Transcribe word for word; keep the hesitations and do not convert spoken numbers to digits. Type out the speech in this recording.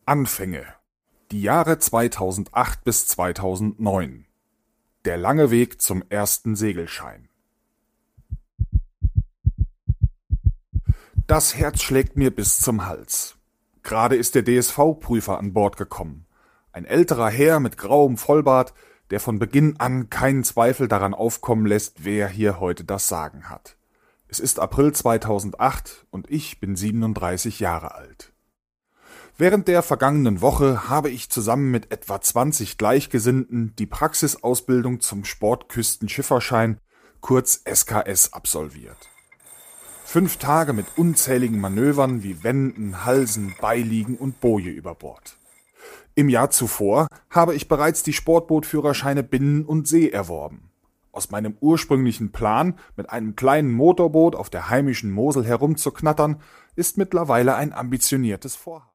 Anfänge. Die Jahre zweitausendacht bis zweitausendneun. Der lange Weg zum ersten Segelschein. Das Herz schlägt mir bis zum Hals. Gerade ist der D S V-Prüfer an Bord gekommen. Ein älterer Herr mit grauem Vollbart, der von Beginn an keinen Zweifel daran aufkommen lässt, wer hier heute das Sagen hat. Es ist April zweitausendacht und ich bin siebenunddreißig Jahre alt. Während der vergangenen Woche habe ich zusammen mit etwa zwanzig Gleichgesinnten die Praxisausbildung zum Sportküstenschifferschein, kurz S K S, absolviert. Fünf Tage mit unzähligen Manövern wie Wenden, Halsen, Beiliegen und Boje über Bord. Im Jahr zuvor habe ich bereits die Sportbootführerscheine Binnen und See erworben. Aus meinem ursprünglichen Plan, mit einem kleinen Motorboot auf der heimischen Mosel herumzuknattern, ist mittlerweile ein ambitioniertes Vorhaben.